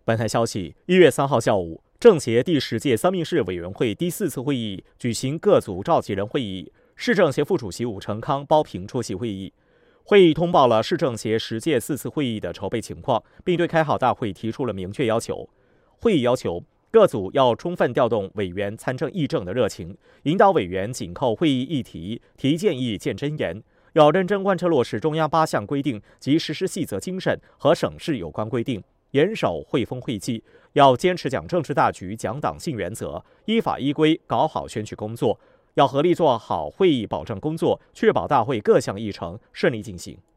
本台消息，1月3号下午，政协第10届三民市委员会第4次会议举行各组召集人会议，市政协副主席武成康褒评出席会议。会议通报了市政协10届4次会议的筹备情况，并对开好大会提出了明确要求。会议要求各组要充分调动委员参政议政的热情，引导委员紧扣会议议题，提建议见真言，要认真贯彻落实中央8项规定及实施细则精神和省市有关规定，严守会风会纪，要坚持讲政治大局、讲党性原则，依法依规搞好选举工作，要合力做好会议保障工作，确保大会各项议程顺利进行。